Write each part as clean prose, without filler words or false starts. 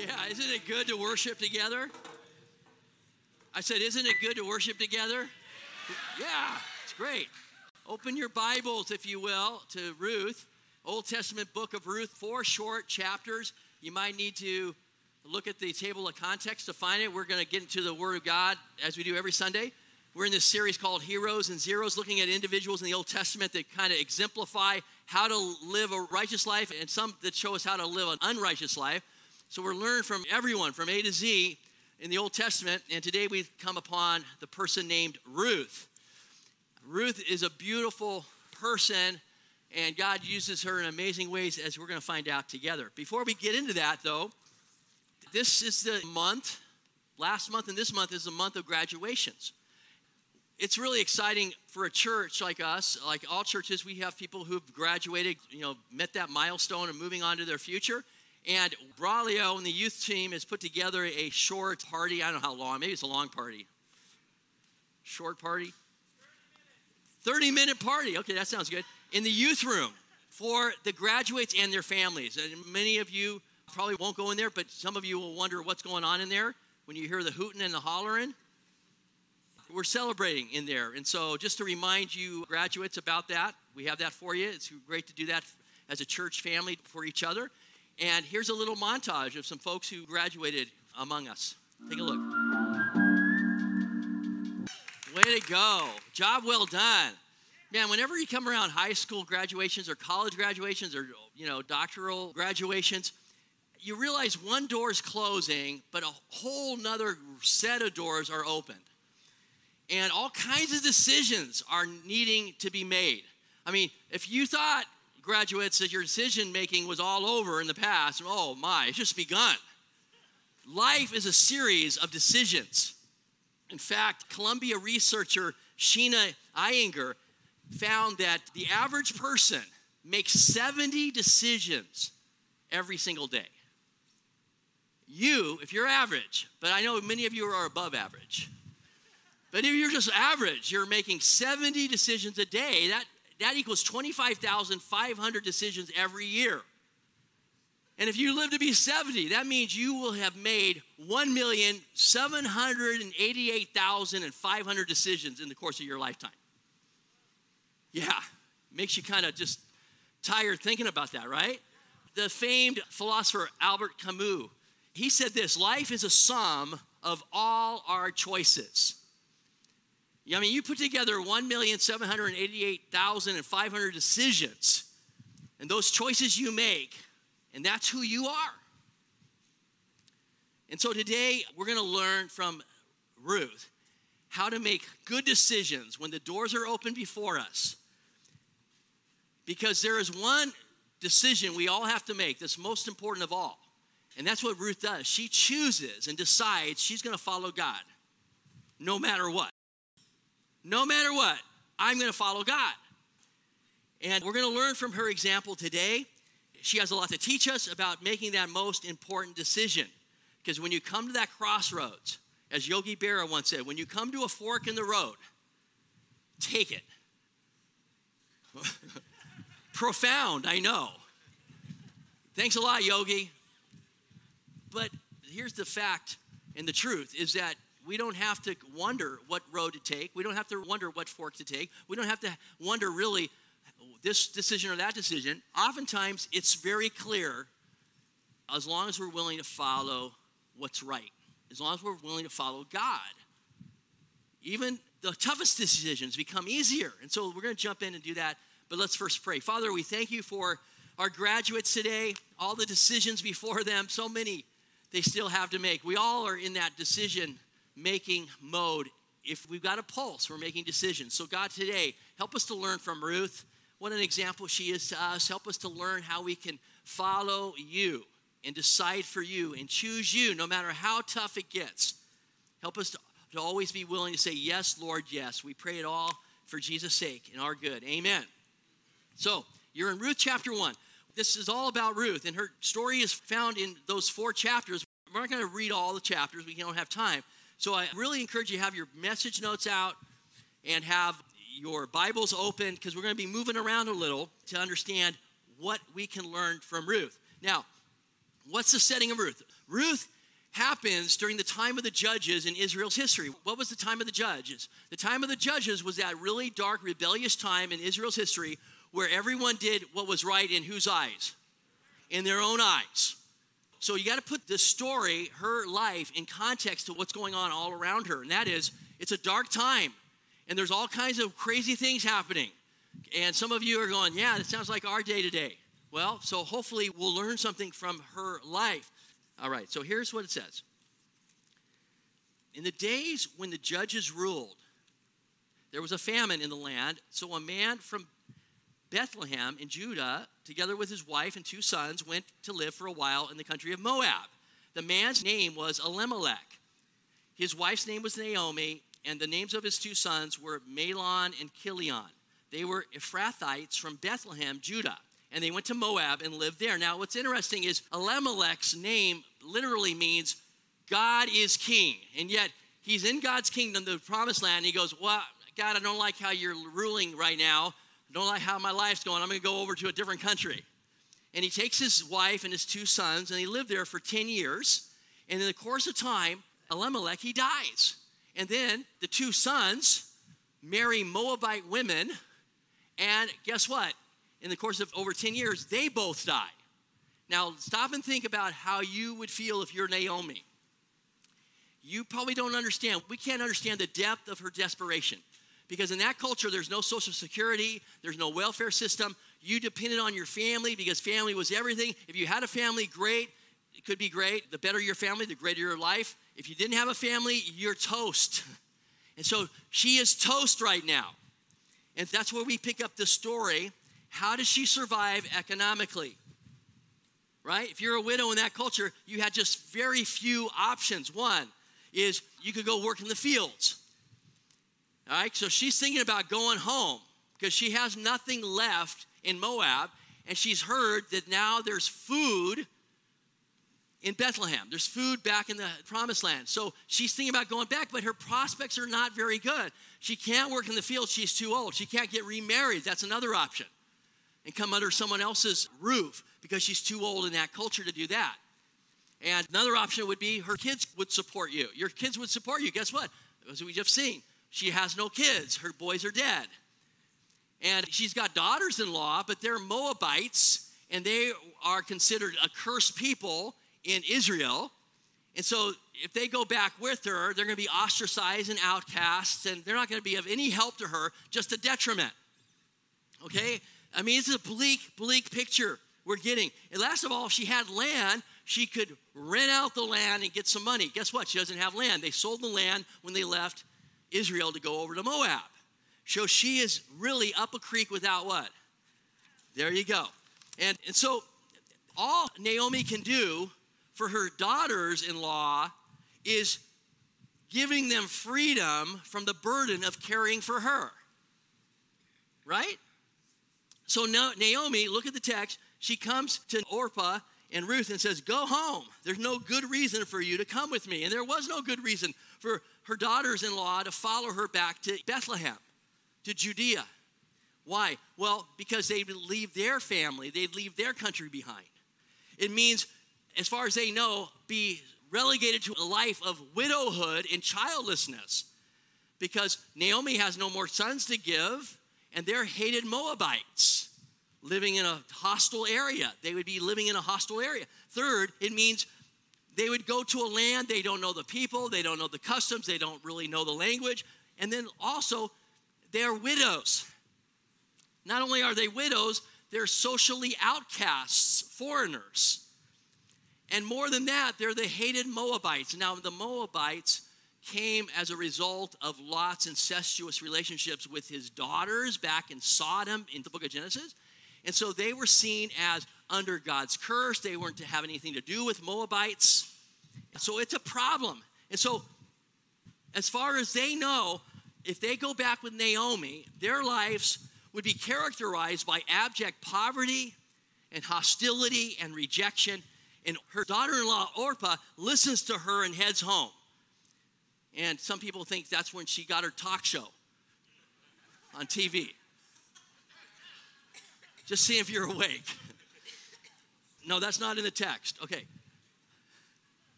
Yeah, isn't it good to worship together? I said, isn't it good to worship together? Yeah, it's great. Open your Bibles, if you will, to Ruth, Old Testament book of Ruth, 4 short chapters. You might need to look at the table of context to find it. We're going to get into the Word of God as we do every Sunday. We're in this series called Heroes and Zeros, looking at individuals in the Old Testament that kind of exemplify how to live a righteous life and some that show us how to live an unrighteous life. So we're learning from everyone, from A to Z in the Old Testament, and today we've come upon the person named Ruth. Ruth is a beautiful person, and God uses her in amazing ways, as we're going to find out together. Before we get into that, though, this is the month, last month and this month is the month of graduations. It's really exciting for a church like us, like all churches. We have people who've graduated, met that milestone and moving on to their future. And Braulio and the youth team has put together a short party. I don't know how long. Maybe it's a long party. Short party? 30-minute party. Okay, that sounds good. In the youth room for the graduates and their families. And many of you probably won't go in there, but some of you will wonder what's going on in there when you hear the hooting and the hollering. We're celebrating in there. And so just to remind you graduates about that, we have that for you. It's great to do that as a church family for each other. And here's a little montage of some folks who graduated among us. Take a look. Way to go. Job well done. Man, whenever you come around high school graduations or college graduations or, doctoral graduations, you realize one door is closing, but a whole nother set of doors are opened. And all kinds of decisions are needing to be made. I mean, if you thought, graduates, that your decision-making was all over in the past, oh my, it's just begun. Life is a series of decisions. In fact, Columbia researcher Sheena Iyengar found that the average person makes 70 decisions every single day. You, if you're average, but I know many of you are above average, but if you're just average, you're making 70 decisions a day. That equals 25,500 decisions every year. And if you live to be 70, that means you will have made 1,788,500 decisions in the course of your lifetime. Yeah, makes you kind of just tired thinking about that, right? The famed philosopher Albert Camus, he said this: life is a sum of all our choices. I mean, you put together 1,788,500 decisions, and those choices you make, and that's who you are. And so today, we're going to learn from Ruth how to make good decisions when the doors are open before us. Because there is one decision we all have to make that's most important of all, and that's what Ruth does. She chooses and decides she's going to follow God no matter what. No matter what, I'm going to follow God. And we're going to learn from her example today. She has a lot to teach us about making that most important decision. Because when you come to that crossroads, as Yogi Berra once said, when you come to a fork in the road, take it. Profound, I know. Thanks a lot, Yogi. But here's the fact and the truth is that we don't have to wonder what road to take. We don't have to wonder what fork to take. We don't have to wonder really this decision or that decision. Oftentimes, it's very clear as long as we're willing to follow what's right, as long as we're willing to follow God. Even the toughest decisions become easier. And so we're going to jump in and do that. But let's first pray. Father, we thank you for our graduates today, all the decisions before them, so many they still have to make. We all are in that decision-making mode. If we've got a pulse, we're making decisions. So God, today, help us to learn from Ruth. What an example she is to us. Help us to learn how we can follow you and decide for you and choose you no matter how tough it gets. Help us to always be willing to say, yes, Lord, yes. We pray it all for Jesus' sake and our good. Amen. So you're in Ruth chapter 1. This is all about Ruth, and her story is found in those 4 chapters. We're not going to read all the chapters. We don't have time. So I really encourage you to have your message notes out and have your Bibles open, because we're going to be moving around a little to understand what we can learn from Ruth. Now, what's the setting of Ruth? Ruth happens during the time of the judges in Israel's history. What was the time of the judges? The time of the judges was that really dark, rebellious time in Israel's history where everyone did what was right in whose eyes? In their own eyes. So you got to put this story, her life, in context to what's going on all around her. And that is, it's a dark time. And there's all kinds of crazy things happening. And some of you are going, yeah, that sounds like our day today. Well, so hopefully we'll learn something from her life. All right, so here's what it says. In the days when the judges ruled, there was a famine in the land. So a man from Bethlehem in Judah, together with his wife and 2 sons, went to live for a while in the country of Moab. The man's name was Elimelech. His wife's name was Naomi, and the names of his 2 sons were Mahlon and Chilion. They were Ephrathites from Bethlehem, Judah, and they went to Moab and lived there. Now, what's interesting is Elimelech's name literally means God is king, and yet he's in God's kingdom, the promised land, and he goes, well, God, I don't like how you're ruling right now. I don't like how my life's going. I'm going to go over to a different country. And he takes his wife and his 2 sons, and they live there for 10 years. And in the course of time, Elimelech, he dies. And then the 2 sons marry Moabite women. And guess what? In the course of over 10 years, they both die. Now, stop and think about how you would feel if you're Naomi. You probably don't understand. We can't understand the depth of her desperation. Because in that culture, there's no social security, there's no welfare system. You depended on your family because family was everything. If you had a family, great. It could be great. The better your family, the greater your life. If you didn't have a family, you're toast. And so she is toast right now. And that's where we pick up the story. How does she survive economically? Right? If you're a widow in that culture, you had just very few options. One is you could go work in the fields. All right, so she's thinking about going home because she has nothing left in Moab, and she's heard that now there's food in Bethlehem. There's food back in the promised land. So she's thinking about going back, but her prospects are not very good. She can't work in the field. She's too old. She can't get remarried. That's another option. And come under someone else's roof because she's too old in that culture to do that. And another option would be her kids would support you. Your kids would support you. Guess what? As we just seen, she has no kids. Her boys are dead. And she's got daughters-in-law, but they're Moabites, and they are considered a cursed people in Israel. And so if they go back with her, they're going to be ostracized and outcasts, and they're not going to be of any help to her, just a detriment. Okay? I mean, this is a bleak picture we're getting. And last of all, if she had land, she could rent out the land and get some money. Guess what? She doesn't have land. They sold the land when they left Israel to go over to Moab. So she is really up a creek without what? There you go. And so all Naomi can do for her daughters-in-law is giving them freedom from the burden of caring for her. Right? So Naomi, look at the text. She comes to Orpah and Ruth and says, go home. There's no good reason for you to come with me. And there was no good reason for her daughters-in-law to follow her back to Bethlehem, to Judea. Why? Well, because they'd leave their family. They'd leave their country behind. It means, as far as they know, be relegated to a life of widowhood and childlessness. Because Naomi has no more sons to give, and they're hated Moabites living in a hostile area. They would be living in a hostile area. Third, it means they would go to a land, they don't know the people, they don't know the customs, they don't really know the language. And then also, they're widows. Not only are they widows, they're socially outcasts, foreigners. And more than that, they're the hated Moabites. Now, the Moabites came as a result of Lot's incestuous relationships with his daughters back in Sodom in the book of Genesis. And so they were seen as under God's curse. They weren't to have anything to do with Moabites. So it's a problem. And so as far as they know, if they go back with Naomi, their lives would be characterized by abject poverty and hostility and rejection. And her daughter-in-law, Orpah, listens to her and heads home. And some people think that's when she got her talk show on TV. Just see if you're awake. No, that's not in the text. Okay.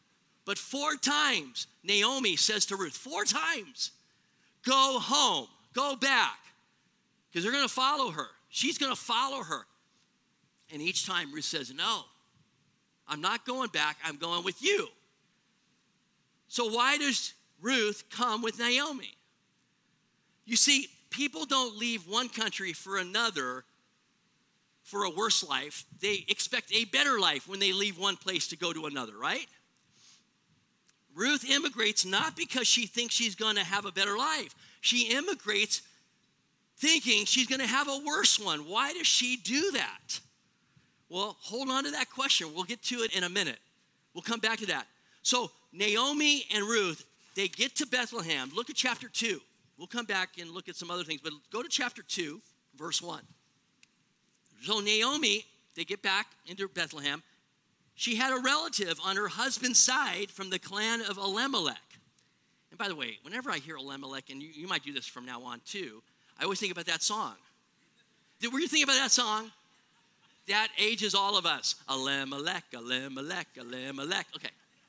But 4 times, Naomi says to Ruth, 4 times, go home, go back, because they're going to follow her. She's going to follow her. And each time Ruth says, no, I'm not going back. I'm going with you. So why does Ruth come with Naomi? You see, people don't leave one country for another for a worse life. They expect a better life when they leave one place to go to another, right? Ruth immigrates not because she thinks she's going to have a better life. She immigrates thinking she's going to have a worse one. Why does she do that? Well, hold on to that question. We'll get to it in a minute. We'll come back to that. So Naomi and Ruth, they get to Bethlehem. Look at chapter 2. We'll come back and look at some other things, but go to chapter 2, verse 1. So Naomi, they get back into Bethlehem. She had a relative on her husband's side from the clan of Elimelech. And by the way, whenever I hear Elimelech, and you might do this from now on too, I always think about that song. Were you thinking about that song? That ages all of us. Elimelech, Elimelech, Elimelech. Okay.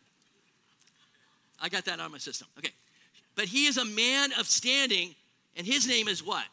I got that out of my system. Okay. But he is a man of standing, and his name is what?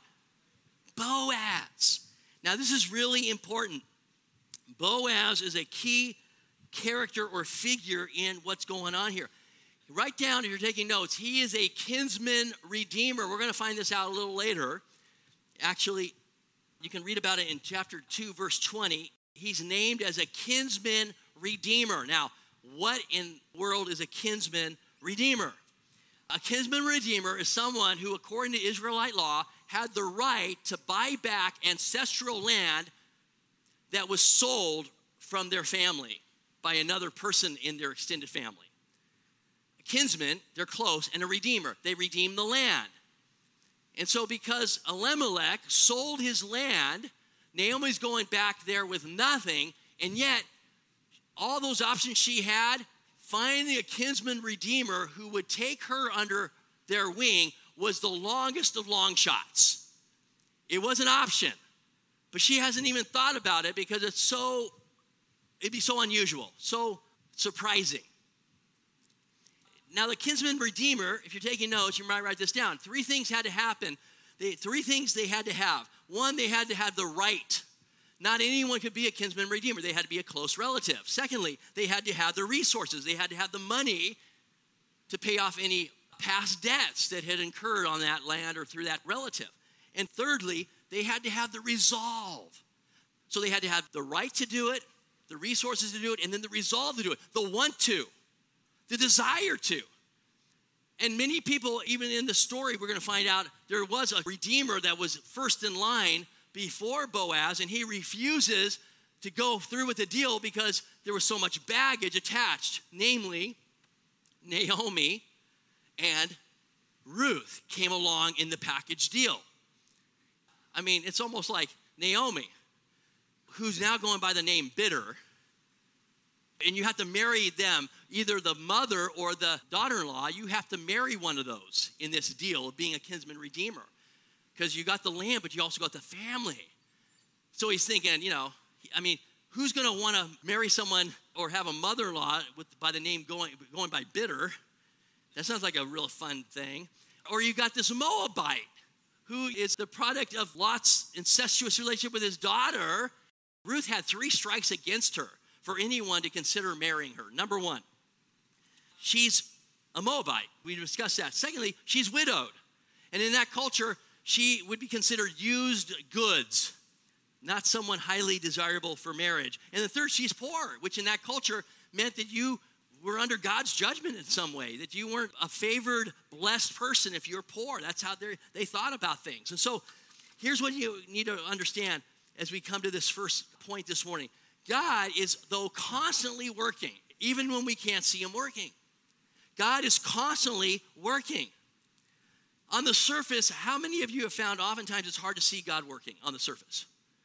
Boaz. Now, this is really important. Boaz is a key character or figure in what's going on here. Write down, if you're taking notes, he is a kinsman redeemer. We're going to find this out a little later. Actually, you can read about it in chapter 2, verse 20. He's named as a kinsman redeemer. Now, what in the world is a kinsman redeemer? A kinsman redeemer is someone who, according to Israelite law, had the right to buy back ancestral land that was sold from their family by another person in their extended family. A kinsman, they're close, and a redeemer. They redeem the land. And so because Elimelech sold his land, Naomi's going back there with nothing, and yet all those options she had, finding a kinsman redeemer who would take her under their wing was the longest of long shots. It was an option, but she hasn't even thought about it because it'd be so unusual, so surprising. Now, the kinsman redeemer, if you're taking notes, you might write this down. 3 things had to happen. 3 things they had to have. 1, they had to have the right. Not anyone could be a kinsman redeemer. They had to be a close relative. Secondly, they had to have the resources. They had to have the money to pay off any past debts that had incurred on that land or through that relative. And thirdly, they had to have the resolve. So they had to have the right to do it, the resources to do it, and then the resolve to do it, the want to, the desire to. And many people, even in the story, we're going to find out there was a redeemer that was first in line before Boaz, and he refuses to go through with the deal because there was so much baggage attached, namely Naomi and Ruth came along in the package deal. I mean, it's almost like Naomi, who's now going by the name Bitter, and you have to marry them, either the mother or the daughter-in-law. You have to marry one of those in this deal of being a kinsman redeemer, because you got the land, but you also got the family. So he's thinking, who's going to want to marry someone or have a mother-in-law by the name going by Bitter? That sounds like a real fun thing. Or you got this Moabite, who is the product of Lot's incestuous relationship with his daughter. Ruth had 3 strikes against her for anyone to consider marrying her. Number 1, she's a Moabite. We discussed that. Secondly, she's widowed. And in that culture, she would be considered used goods, not someone highly desirable for marriage. And the third, she's poor, which in that culture meant that you were under God's judgment in some way, that you weren't a favored, blessed person if you're poor. That's how they thought about things. And so here's what you need to understand as we come to this first point this morning. God is, though, constantly working, even when we can't see him working. God is constantly working. On the surface, how many of you have found oftentimes it's hard to see God working on the surface?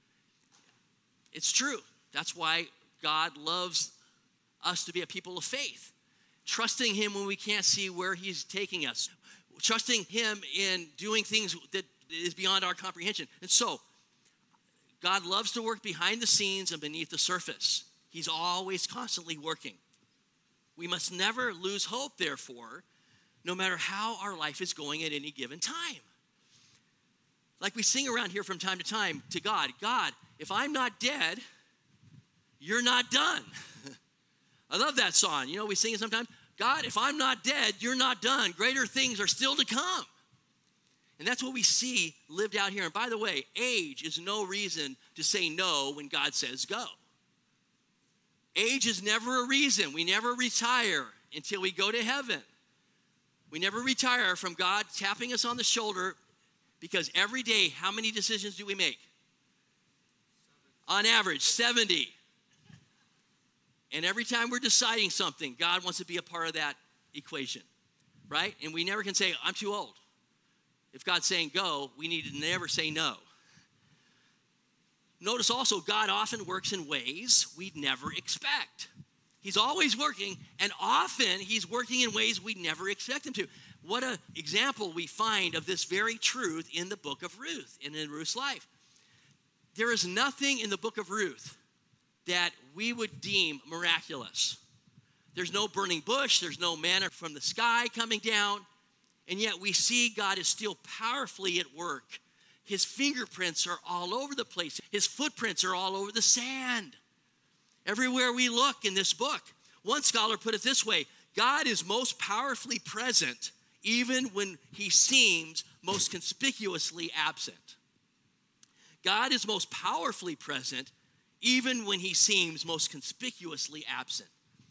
It's true. That's why God loves us to be a people of faith, trusting him when we can't see where he's taking us, trusting him in doing things that is beyond our comprehension. And so, God loves to work behind the scenes and beneath the surface. He's always constantly working. We must never lose hope, therefore, no matter how our life is going at any given time. Like we sing around here from time to time to God, God, if I'm not dead, you're not done. I love that song. You know, we sing it sometimes. God, if I'm not dead, you're not done. Greater things are still to come. And that's what we see lived out here. And by the way, age is no reason to say no when God says go. Age is never a reason. We never retire until we go to heaven. We never retire from God tapping us on the shoulder, because every day, how many decisions do we make? On average, 70. And every time we're deciding something, God wants to be a part of that equation, right? And we never can say, I'm too old. If God's saying go, we need to never say no. Notice also, God often works in ways we'd never expect. He's always working, and often he's working in ways we never expect him to. What an example we find of this very truth in the book of Ruth and in Ruth's life. There is nothing in the book of Ruth that we would deem miraculous. There's no burning bush, there's no manna from the sky coming down, and yet we see God is still powerfully at work. His fingerprints are all over the place. His footprints are all over the sand. Everywhere we look in this book. One scholar put it this way: God is most powerfully present even when he seems most conspicuously absent. God is most powerfully present even when he seems most conspicuously absent.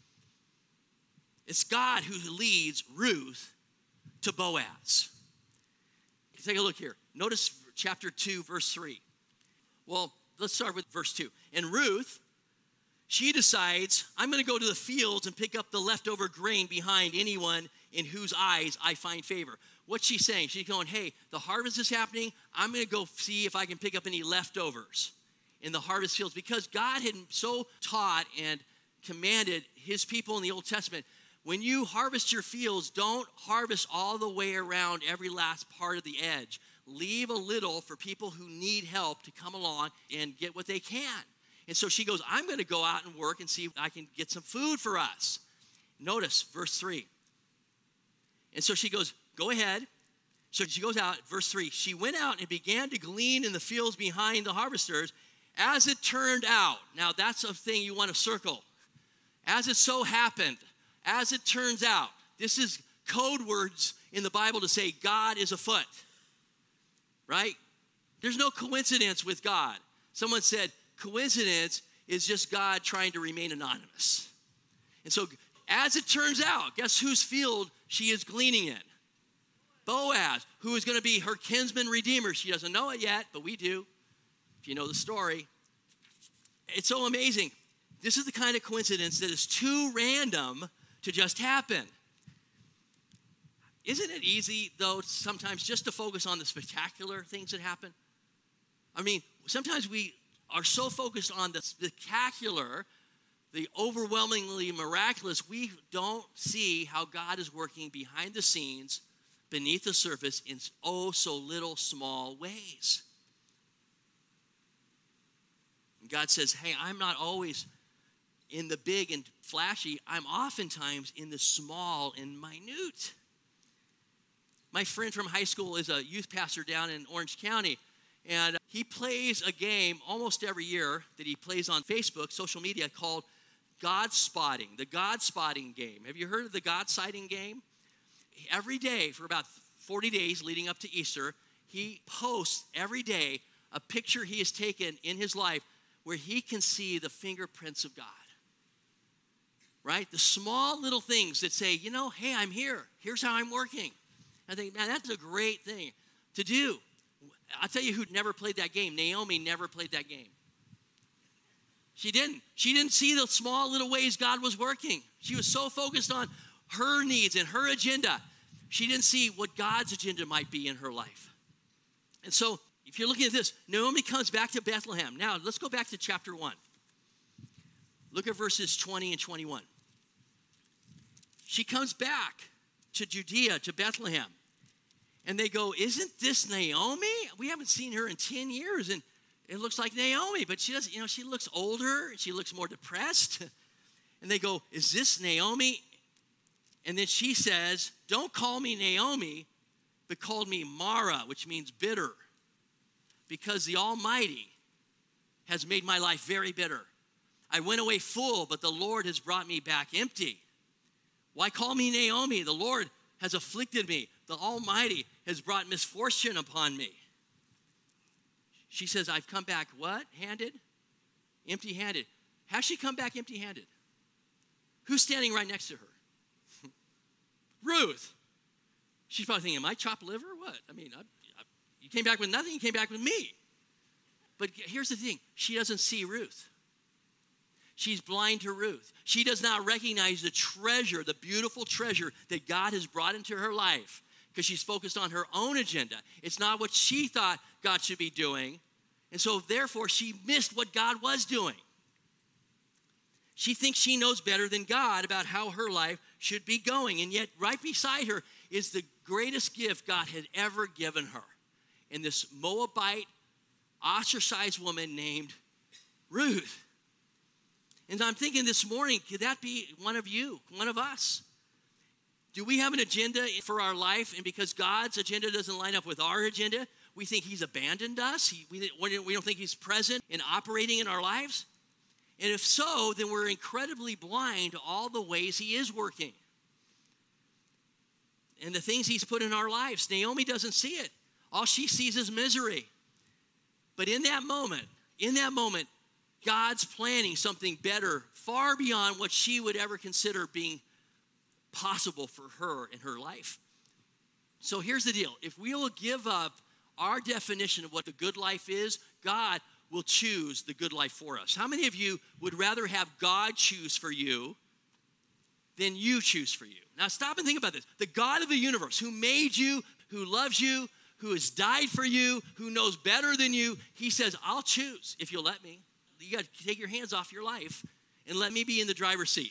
It's God who leads Ruth to Boaz. Take a look here. Notice chapter 2, verse 3. Well, let's start with verse 2. And Ruth, she decides, I'm going to go to the fields and pick up the leftover grain behind anyone in whose eyes I find favor. What's she saying? She's going, hey, the harvest is happening. I'm going to go see if I can pick up any leftovers in the harvest fields, because God had so taught and commanded his people in the Old Testament, when you harvest your fields, don't harvest all the way around every last part of the edge. Leave a little for people who need help to come along and get what they can. And so she goes, I'm going to go out and work and see if I can get some food for us. Notice verse 3. And so she goes, go ahead. So she goes out, verse 3. She went out and began to glean in the fields behind the harvesters. As it turned out, now that's a thing you want to circle. As it so happened, as it turns out, this is code words in the Bible to say God is afoot, right? There's no coincidence with God. Someone said, coincidence is just God trying to remain anonymous. And so, as it turns out, guess whose field she is gleaning in? Boaz, who is going to be her kinsman redeemer. She doesn't know it yet, but we do, if you know the story. It's so amazing. This is the kind of coincidence that is too random to just happen. Isn't it easy, though, sometimes just to focus on the spectacular things that happen? I mean, sometimes we are so focused on the spectacular, the overwhelmingly miraculous, we don't see how God is working behind the scenes, beneath the surface, in oh so little small ways. And God says, hey, I'm not always in the big and flashy. I'm oftentimes in the small and minute. My friend from high school is a youth pastor down in Orange County, and he plays a game almost every year that he plays on Facebook, social media, called God Spotting, the God Spotting game. Have you heard of the God Sighting game? Every day for about 40 days leading up to Easter, he posts every day a picture he has taken in his life where he can see the fingerprints of God. Right? The small little things that say, you know, hey, I'm here. Here's how I'm working. I think, man, that's a great thing to do. I'll tell you who never played that game. Naomi never played that game. She didn't. She didn't see the small little ways God was working. She was so focused on her needs and her agenda. She didn't see what God's agenda might be in her life. And so, if you're looking at this, Naomi comes back to Bethlehem. Now, let's go back to chapter 1. Look at verses 20 and 21. She comes back to Judea, to Bethlehem. And they go, isn't this Naomi? We haven't seen her in 10 years. And it looks like Naomi, but she doesn't, she looks older. She looks more depressed. And they go, is this Naomi? And then she says, don't call me Naomi, but call me Mara, which means bitter, because the Almighty has made my life very bitter. I went away full, but the Lord has brought me back empty. Why call me Naomi? The Lord has afflicted me. The Almighty has brought misfortune upon me. She says, I've come back what? Handed? Empty-handed. Has she come back empty-handed? Who's standing right next to her? Ruth. She's probably thinking, am I chopped liver or what? I mean, you came back with nothing, you came back with me. But here's the thing. She doesn't see Ruth. She's blind to Ruth. She does not recognize the treasure, the beautiful treasure that God has brought into her life because she's focused on her own agenda. It's not what she thought God should be doing. And so therefore, she missed what God was doing. She thinks she knows better than God about how her life should be going. And yet right beside her is the greatest gift God had ever given her. And this Moabite, ostracized woman named Ruth. And I'm thinking this morning, could that be one of you, one of us? Do we have an agenda for our life, and because God's agenda doesn't line up with our agenda, we think he's abandoned us? We don't think he's present and operating in our lives? And if so, then we're incredibly blind to all the ways he is working and the things he's put in our lives. Naomi doesn't see it. All she sees is misery. But in that moment, God's planning something better, far beyond what she would ever consider being possible for her in her life. So here's the deal. If we will give up our definition of what the good life is, God will choose the good life for us. How many of you would rather have God choose for you than you choose for you? Now stop and think about this. The God of the universe who made you, who loves you, who has died for you, who knows better than you, he says, I'll choose if you'll let me. You got to take your hands off your life and let me be in the driver's seat.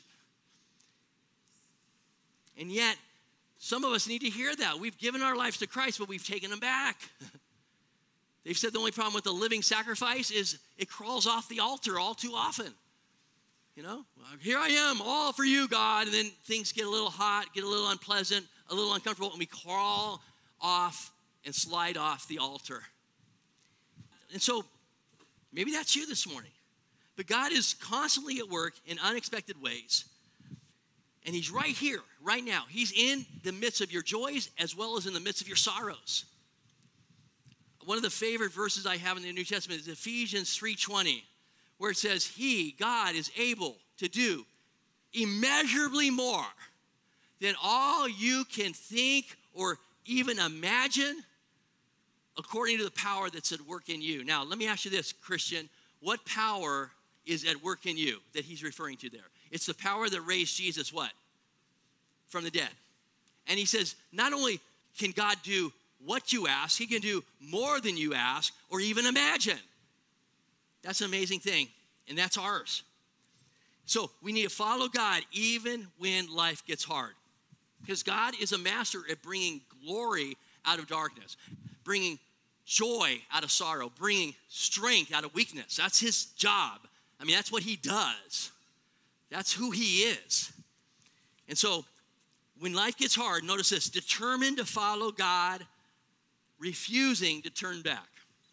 And yet, some of us need to hear that. We've given our lives to Christ, but we've taken them back. They've said the only problem with the living sacrifice is it crawls off the altar all too often. You know, here I am, all for you, God. And then things get a little hot, get a little unpleasant, a little uncomfortable, and we crawl off and slide off the altar. And so, maybe that's you this morning. But God is constantly at work in unexpected ways. And he's right here, right now. He's in the midst of your joys as well as in the midst of your sorrows. One of the favorite verses I have in the New Testament is Ephesians 3:20, where it says, God, is able to do immeasurably more than all you can think or even imagine, according to the power that's at work in you. Now, let me ask you this, Christian. What power is at work in you that he's referring to there? It's the power that raised Jesus, what? From the dead. And he says, not only can God do what you ask, he can do more than you ask or even imagine. That's an amazing thing, and that's ours. So we need to follow God even when life gets hard, because God is a master at bringing glory out of darkness, bringing joy out of sorrow, bringing strength out of weakness. That's his job. I mean, that's what he does. That's who he is. And so when life gets hard, notice this: determined to follow God, refusing to turn back.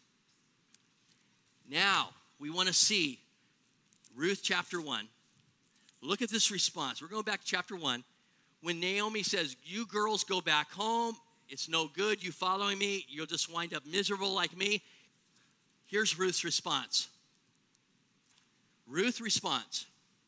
Now, we want to see Ruth chapter 1. Look at this response. We're going back to chapter 1. When Naomi says, you girls go back home, it's no good you following me, you'll just wind up miserable like me. Here's Ruth's response. Ruth responds,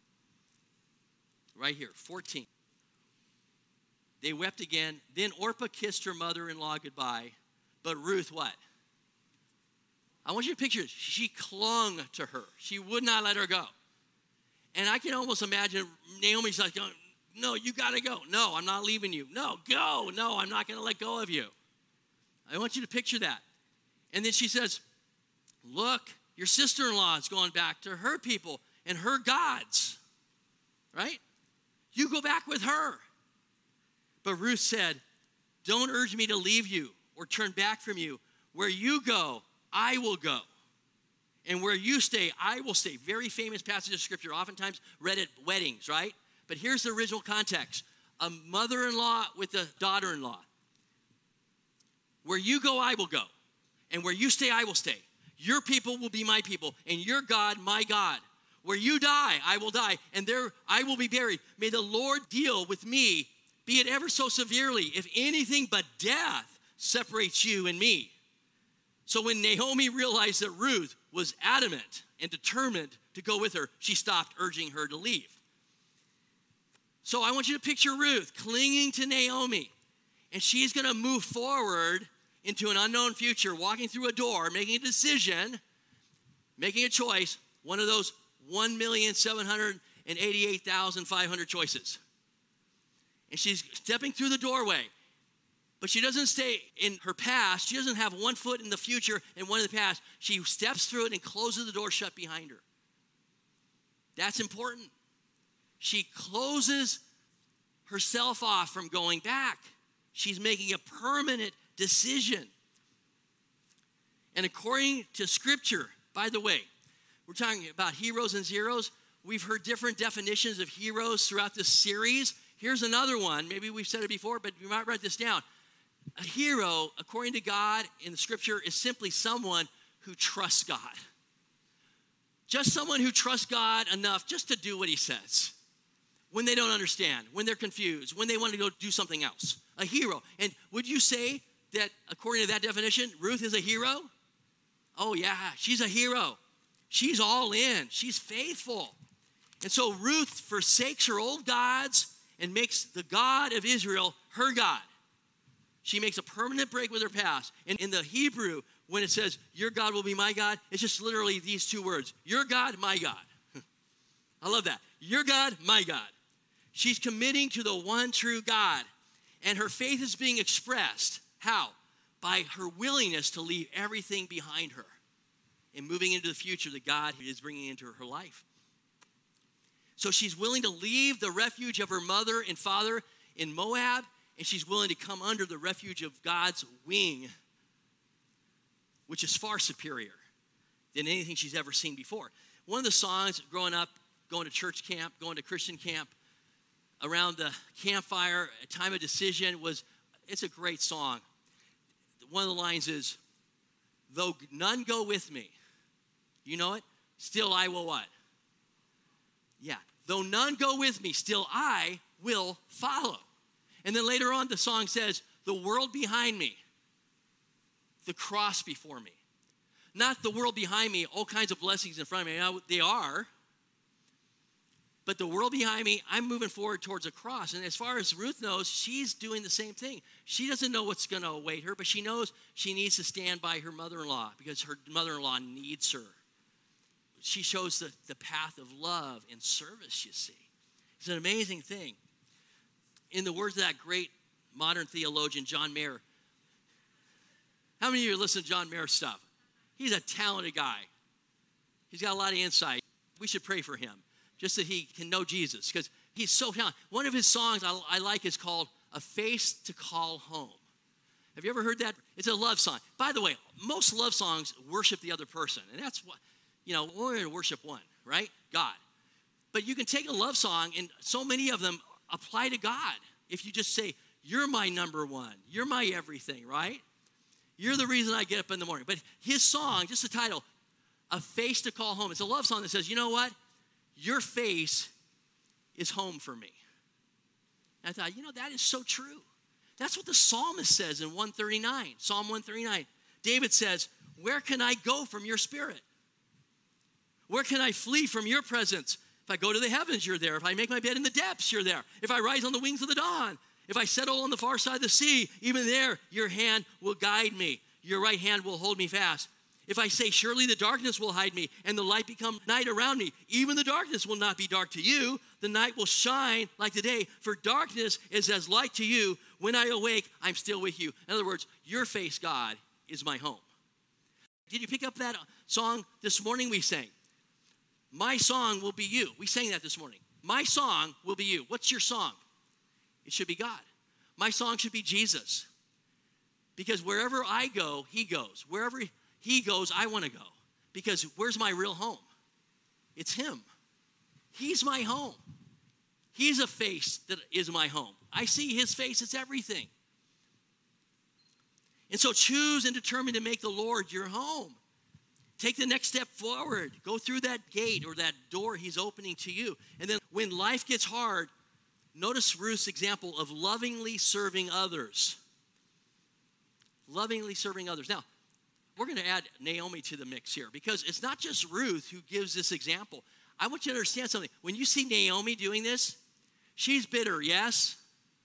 right here, 14. They wept again. Then Orpah kissed her mother-in-law goodbye. But Ruth, what? I want you to picture it. She clung to her. She would not let her go. And I can almost imagine Naomi's like, no, you got to go. No, I'm not leaving you. No, go. No, I'm not going to let go of you. I want you to picture that. And then she says, look, your sister-in-law is going back to her people and her gods, right? You go back with her. But Ruth said, don't urge me to leave you or turn back from you. Where you go, I will go. And where you stay, I will stay. Very famous passage of scripture, oftentimes read at weddings, right? But here's the original context. a mother-in-law with a daughter-in-law. Where you go, I will go. And where you stay, I will stay. Your people will be my people, and your God, my God. Where you die, I will die, and there I will be buried. May the Lord deal with me, be it ever so severely, if anything but death separates you and me. So when Naomi realized that Ruth was adamant and determined to go with her, she stopped urging her to leave. So I want you to picture Ruth clinging to Naomi, and she's going to move forward into an unknown future, walking through a door, making a decision, making a choice, one of those 1,788,500 choices. And she's stepping through the doorway, but she doesn't stay in her past. She doesn't have one foot in the future and one in the past. She steps through it and closes the door shut behind her. That's important. She closes herself off from going back. She's making a permanent decision. And according to Scripture, by the way, we're talking about heroes and zeros. We've heard different definitions of heroes throughout this series. Here's another one. Maybe we've said it before, but you might write this down. A hero, according to God in the Scripture, is simply someone who trusts God. Just someone who trusts God enough just to do what he says. When they don't understand, when they're confused, when they want to go do something else. A hero. And would you say that, according to that definition, Ruth is a hero? Oh, yeah, she's a hero. She's all in. She's faithful. And so Ruth forsakes her old gods and makes the God of Israel her God. She makes a permanent break with her past. And in the Hebrew, when it says, your God will be my God, it's just literally these two words. Your God, my God. I love that. Your God, my God. She's committing to the one true God. And her faith is being expressed. How? By her willingness to leave everything behind her and moving into the future that God is bringing into her life. So she's willing to leave the refuge of her mother and father in Moab, and she's willing to come under the refuge of God's wing, which is far superior than anything she's ever seen before. One of the songs growing up, going to church camp, going to Christian camp, around the campfire, a time of decision it's a great song. One of the lines is, though none go with me, you know it? Still I will what? Yeah. Though none go with me, still I will follow. And then later on the song says, the world behind me, the cross before me. Not the world behind me, all kinds of blessings in front of me. Now, they are. But the world behind me, I'm moving forward towards a cross. And as far as Ruth knows, she's doing the same thing. She doesn't know what's going to await her, but she knows she needs to stand by her mother-in-law because her mother-in-law needs her. She shows the path of love and service, you see. It's an amazing thing. In the words of that great modern theologian, John Mayer, how many of you listen to John Mayer's stuff? He's a talented guy. He's got a lot of insight. We should pray for him, just that he can know Jesus, because he's so talented. One of his songs I like is called A Face to Call Home. Have you ever heard that? It's a love song. By the way, most love songs worship the other person, and that's what, we're going to worship one, right? God. But you can take a love song, and so many of them apply to God. If you just say, you're my number one, you're my everything, right? You're the reason I get up in the morning. But his song, just the title, A Face to Call Home. It's a love song that says, you know what? Your face is home for me. And I thought, that is so true. That's what the psalmist says in 139, Psalm 139. David says, where can I go from your spirit? Where can I flee from your presence? If I go to the heavens, you're there. If I make my bed in the depths, you're there. If I rise on the wings of the dawn, if I settle on the far side of the sea, even there, your hand will guide me. Your right hand will hold me fast. If I say, surely the darkness will hide me and the light become night around me, even the darkness will not be dark to you. The night will shine like the day, for darkness is as light to you. When I awake, I'm still with you. In other words, your face, God, is my home. Did you pick up that song this morning we sang? My song will be you. We sang that this morning. My song will be you. What's your song? It should be God. My song should be Jesus. Because wherever I go, he goes. Wherever he goes, I want to go. Because where's my real home? It's him. He's my home. He's a face that is my home. I see his face, it's everything. And so choose and determine to make the Lord your home. Take the next step forward. Go through that gate or that door he's opening to you. And then when life gets hard, notice Ruth's example of lovingly serving others. Lovingly serving others. Now, we're going to add Naomi to the mix here because it's not just Ruth who gives this example. I want you to understand something. When you see Naomi doing this, she's bitter, yes?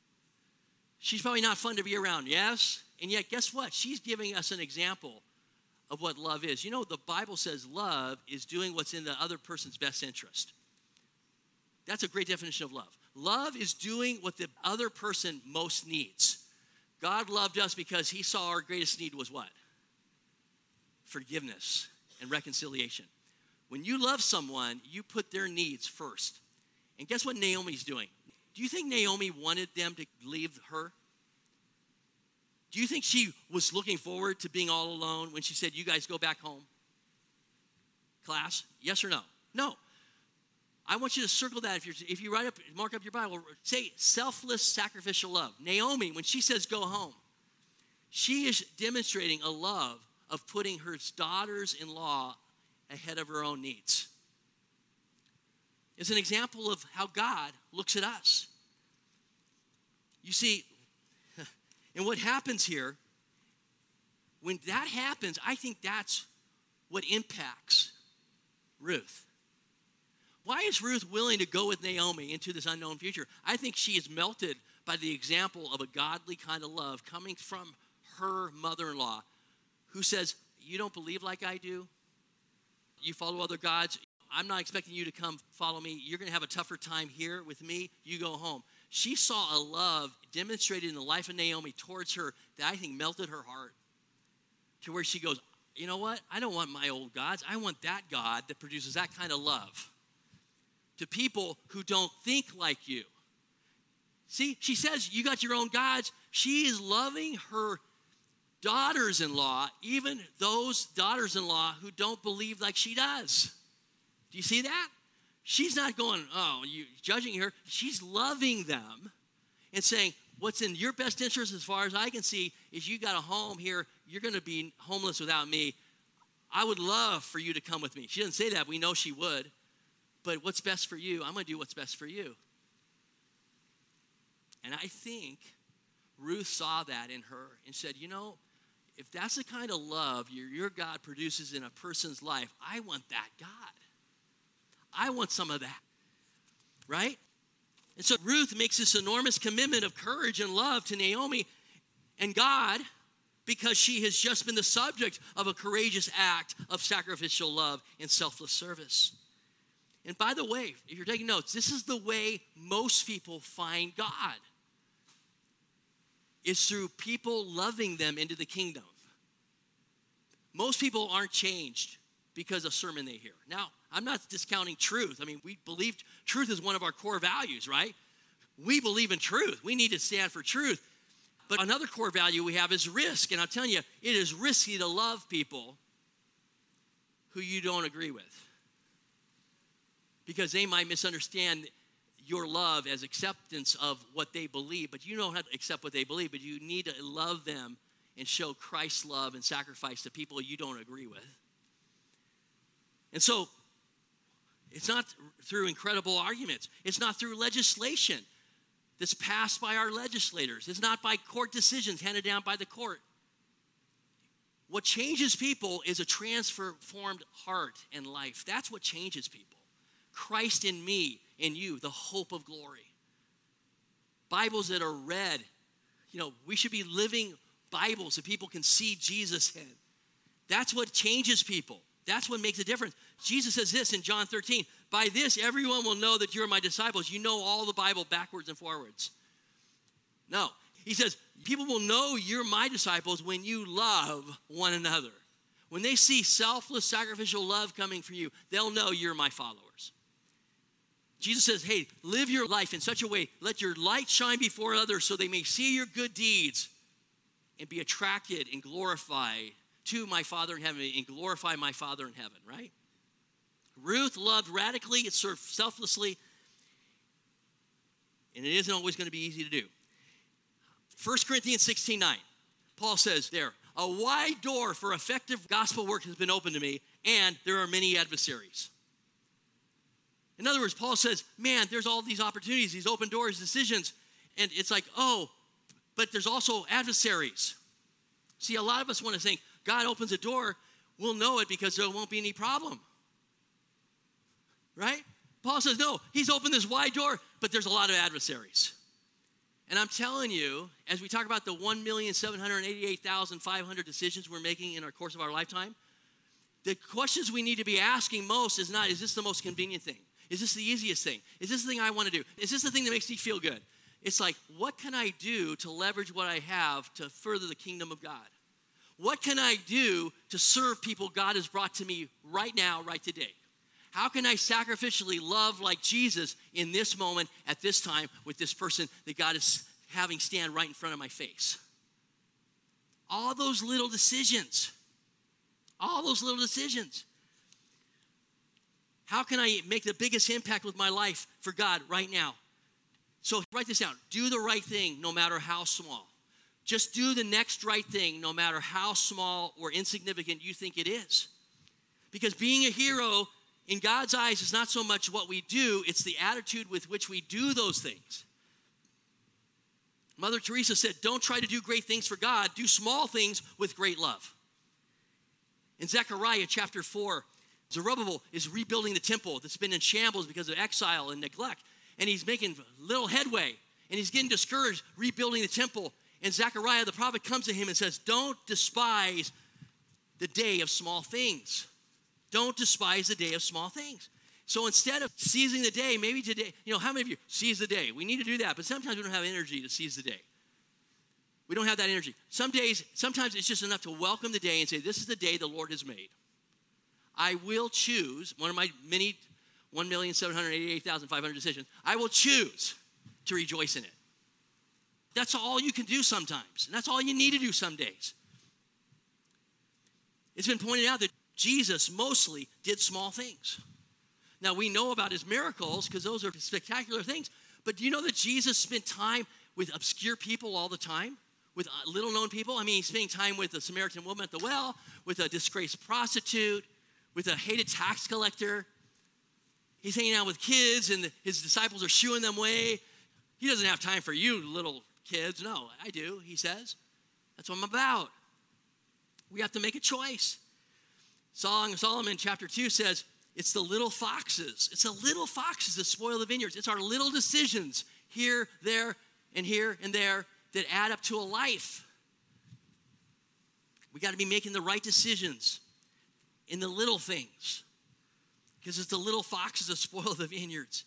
She's probably not fun to be around, yes? And yet, guess what? She's giving us an example of what love is. You know, the Bible says love is doing what's in the other person's best interest. That's a great definition of love. Love is doing what the other person most needs. God loved us because he saw our greatest need was what? Forgiveness and reconciliation. When you love someone, you put their needs first. And guess what Naomi's doing? Do you think Naomi wanted them to leave her? Do you think she was looking forward to being all alone when she said, you guys go back home? Class, yes or no? No. I want you to circle that. If you mark up your Bible, say selfless sacrificial love. Naomi, when she says go home, she is demonstrating a love of putting her daughters-in-law ahead of her own needs. It's an example of how God looks at us. You see, and what happens here, when that happens, I think that's what impacts Ruth. Why is Ruth willing to go with Naomi into this unknown future? I think she is melted by the example of a godly kind of love coming from her mother-in-law who says, you don't believe like I do? You follow other gods? I'm not expecting you to come follow me. You're going to have a tougher time here with me. You go home. She saw a love demonstrated in the life of Naomi towards her that I think melted her heart to where she goes, you know what? I don't want my old gods. I want that God that produces that kind of love to people who don't think like you. See, she says, you got your own gods. She is loving her daughters-in-law, even those daughters-in-law who don't believe like she does. Do you see that? She's not going, oh, you judging her. She's loving them and saying, what's in your best interest as far as I can see is you got a home here. You're going to be homeless without me. I would love for you to come with me. She didn't say that. We know she would. But what's best for you? I'm going to do what's best for you. And I think Ruth saw that in her and said, you know, if that's the kind of love your God produces in a person's life, I want that God. I want some of that, right? And so Ruth makes this enormous commitment of courage and love to Naomi and God because she has just been the subject of a courageous act of sacrificial love and selfless service. And by the way, if you're taking notes, this is the way most people find God. It's through people loving them into the kingdom. Most people aren't changed because of a sermon they hear. Now, I'm not discounting truth. I mean, we believe truth is one of our core values, right? We believe in truth. We need to stand for truth. But another core value we have is risk. And I'm telling you, it is risky to love people who you don't agree with, because they might misunderstand your love as acceptance of what they believe. But you don't have to accept what they believe, but you need to love them and show Christ's love and sacrifice to people you don't agree with. And so, it's not through incredible arguments. It's not through legislation that's passed by our legislators. It's not by court decisions handed down by the court. What changes people is a transformed heart and life. That's what changes people. Christ in me, in you, the hope of glory. Bibles that are read. You know, we should be living Bibles that people can see Jesus in. That's what changes people. That's what makes a difference. Jesus says this in John 13, by this everyone will know that you're my disciples. You know all the Bible backwards and forwards. No, he says people will know you're my disciples when you love one another. When they see selfless, sacrificial love coming from you, they'll know you're my followers. Jesus says, hey, live your life in such a way, let your light shine before others so they may see your good deeds and be attracted and glorified to my Father in heaven and glorify my Father in heaven, right? Ruth loved radically, it served selflessly, and it isn't always going to be easy to do. 1 Corinthians 16:9. Paul says there, a wide door for effective gospel work has been opened to me, and there are many adversaries. In other words, Paul says, man, there's all these opportunities, these open doors, decisions, and it's like, oh, but there's also adversaries. See, a lot of us want to think, God opens a door, we'll know it because there won't be any problem. Right? Paul says, no, he's opened this wide door, but there's a lot of adversaries. And I'm telling you, as we talk about the 1,788,500 decisions we're making in our course of our lifetime, the questions we need to be asking most is not, is this the most convenient thing? Is this the easiest thing? Is this the thing I want to do? Is this the thing that makes me feel good? It's like, what can I do to leverage what I have to further the kingdom of God? What can I do to serve people God has brought to me right now, right today? How can I sacrificially love like Jesus in this moment, at this time, with this person that God is having stand right in front of my face? All those little decisions. All those little decisions. How can I make the biggest impact with my life for God right now? So write this down. Do the right thing no matter how small. Just do the next right thing no matter how small or insignificant you think it is. Because being a hero in God's eyes is not so much what we do, it's the attitude with which we do those things. Mother Teresa said, don't try to do great things for God, do small things with great love. In Zechariah chapter 4, Zerubbabel is rebuilding the temple that's been in shambles because of exile and neglect. And he's making little headway, and he's getting discouraged rebuilding the temple. And Zechariah the prophet comes to him and says, don't despise the day of small things. Don't despise the day of small things. So instead of seizing the day, maybe today, how many of you seize the day? We need to do that, but sometimes we don't have energy to seize the day. We don't have that energy. Sometimes it's just enough to welcome the day and say, this is the day the Lord has made. I will choose, one of my many 1,788,500 decisions, I will choose to rejoice in it. That's all you can do sometimes, and that's all you need to do some days. It's been pointed out that Jesus mostly did small things. Now, we know about his miracles because those are spectacular things, but do you know that Jesus spent time with obscure people all the time? With little-known people? I mean, he's spending time with a Samaritan woman at the well, with a disgraced prostitute, with a hated tax collector. He's hanging out with kids, and his disciples are shooing them away. He doesn't have time for you little kids. No, I do, he says. That's what I'm about. We have to make a choice. Song of Solomon chapter 2 says, it's the little foxes. It's the little foxes that spoil the vineyards. It's our little decisions here, there, and there that add up to a life. We got to be making the right decisions in the little things, because it's the little foxes that spoil the vineyards.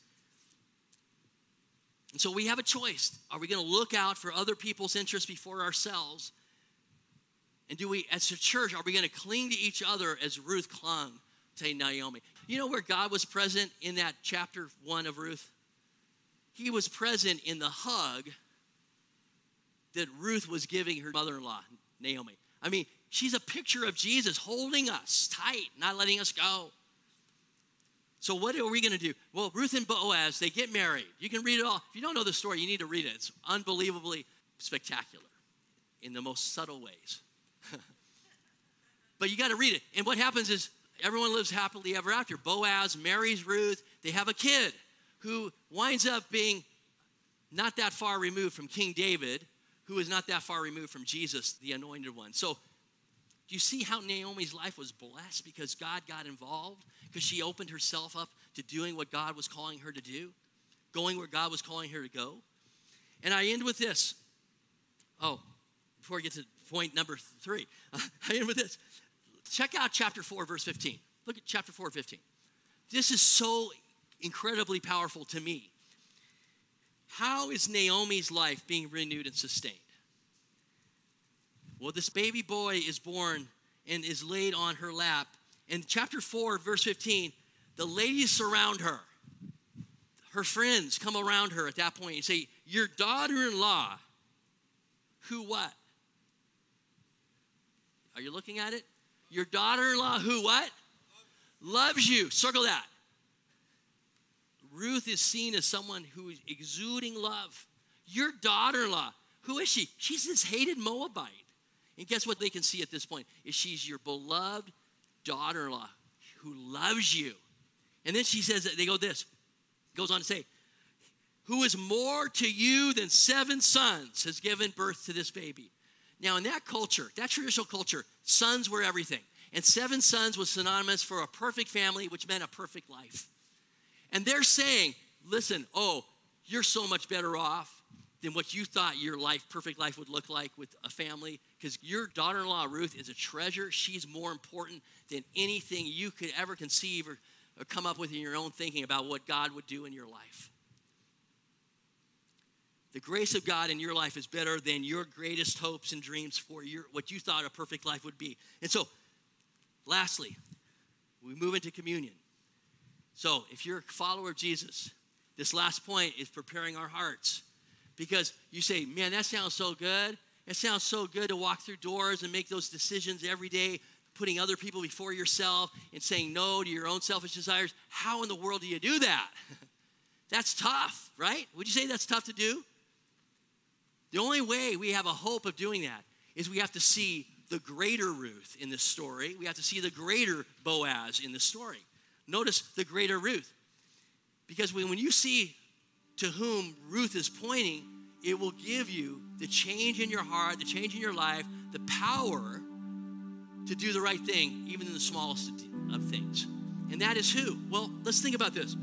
And so we have a choice. Are we going to look out for other people's interests before ourselves? And do we, as a church, are we going to cling to each other as Ruth clung to Naomi? You know where God was present in that chapter 1 of Ruth? He was present in the hug that Ruth was giving her mother-in-law, Naomi. I mean, she's a picture of Jesus holding us tight, not letting us go. So what are we going to do? Well, Ruth and Boaz, they get married. You can read it all. If you don't know the story, you need to read it. It's unbelievably spectacular in the most subtle ways. But you got to read it. And what happens is everyone lives happily ever after. Boaz marries Ruth. They have a kid who winds up being not that far removed from King David, who is not that far removed from Jesus, the anointed one. So do you see how Naomi's life was blessed because God got involved? Because she opened herself up to doing what God was calling her to do, going where God was calling her to go. And I end with this. Oh, before I get to point number 3, I end with this. Check out chapter 4, verse 15. Look at chapter 4, 15. This is so incredibly powerful to me. How is Naomi's life being renewed and sustained? Well, this baby boy is born and is laid on her lap. In chapter 4, verse 15, the ladies surround her. Her friends come around her at that point and say, your daughter-in-law, who what? Are you looking at it? Your daughter-in-law who what? Loves you. Circle that. Ruth is seen as someone who is exuding love. Your daughter-in-law. Who is she? She's this hated Moabite. And guess what they can see at this point? Is she's your beloved daughter-in-law who loves you. And then she says, they go this, goes on to say, who is more to you than 7 sons has given birth to this baby. Now in that culture, that traditional culture, sons were everything. And 7 sons was synonymous for a perfect family, which meant a perfect life. And they're saying, listen, you're so much better off than what you thought your life, perfect life would look like with a family, because your daughter-in-law, Ruth, is a treasure. She's more important than anything you could ever conceive or come up with in your own thinking about what God would do in your life. The grace of God in your life is better than your greatest hopes and dreams for what you thought a perfect life would be. And so, lastly, we move into communion. So, if you're a follower of Jesus, this last point is preparing our hearts. Because you say, man, that sounds so good. It sounds so good to walk through doors and make those decisions every day, putting other people before yourself and saying no to your own selfish desires. How in the world do you do that? That's tough, right? Would you say that's tough to do? The only way we have a hope of doing that is we have to see the greater Ruth in this story. We have to see the greater Boaz in this story. Notice the greater Ruth. Because when you see to whom Ruth is pointing, it will give you the change in your heart, the change in your life, the power to do the right thing, even in the smallest of things. And that is who? Well, let's think about this.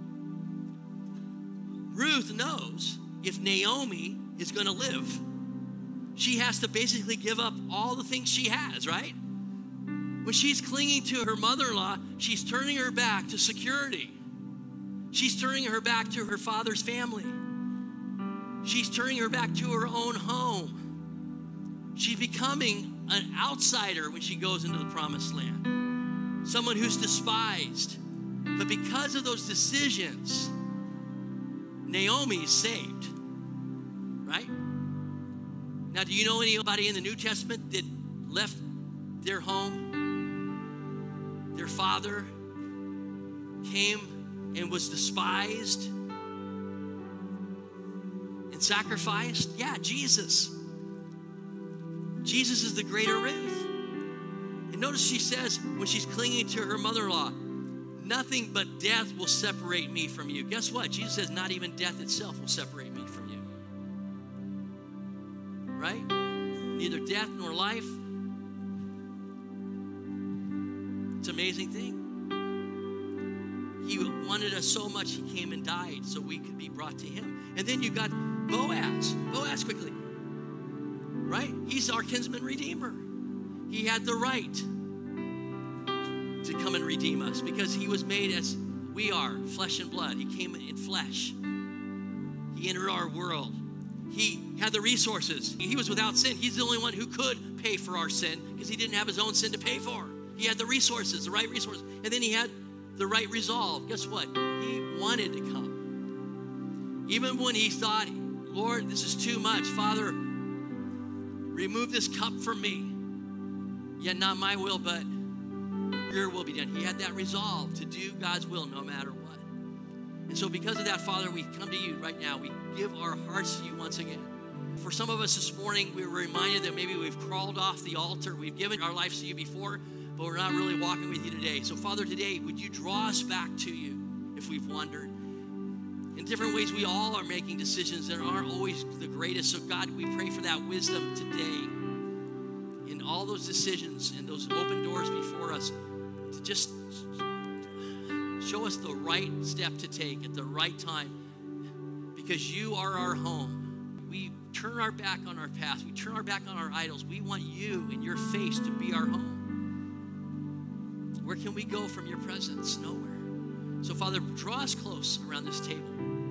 Ruth knows if Naomi is going to live, she has to basically give up all the things she has, right? When she's clinging to her mother-in-law, she's turning her back to security. She's turning her back to her father's family. She's turning her back to her own home. She's becoming an outsider when she goes into the promised land. Someone who's despised. But because of those decisions, Naomi is saved. Right? Now, do you know anybody in the New Testament that left their home? Their father came and was despised and sacrificed? Yeah, Jesus. Jesus is the greater Ruth. And notice she says, when she's clinging to her mother-in-law, nothing but death will separate me from you. Guess what? Jesus says, not even death itself will separate me from you. Right? Neither death nor life. It's an amazing thing. He wanted us so much, he came and died so we could be brought to him. And then you got Boaz. Boaz, quickly. Right? He's our kinsman redeemer. He had the right to come and redeem us because he was made as we are, flesh and blood. He came in flesh. He entered our world. He had the resources. He was without sin. He's the only one who could pay for our sin because he didn't have his own sin to pay for. He had the resources, the right resources. And then he had the right resolve. Guess what? He wanted to come. Even when he thought, Lord, this is too much. Father, remove this cup from me. Yet not my will, but your will be done. He had that resolve to do God's will no matter what. And so because of that, Father, we come to you right now. We give our hearts to you once again. For some of us this morning, we were reminded that maybe we've crawled off the altar. We've given our lives to you before, but we're not really walking with you today. So Father, today, would you draw us back to you if we've wandered? In different ways, we all are making decisions that aren't always the greatest. So God, we pray for that wisdom today in all those decisions and those open doors before us to just show us the right step to take at the right time because you are our home. We turn our back on our past. We turn our back on our idols. We want you and your face to be our home. Where can we go from your presence? Nowhere. So, Father, draw us close around this table.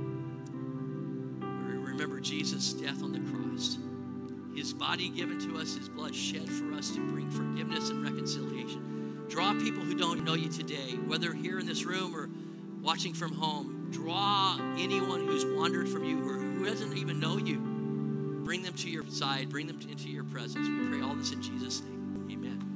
Remember Jesus' death on the cross. His body given to us, his blood shed for us to bring forgiveness and reconciliation. Draw people who don't know you today, whether here in this room or watching from home. Draw anyone who's wandered from you or who doesn't even know you. Bring them to your side. Bring them into your presence. We pray all this in Jesus' name. Amen.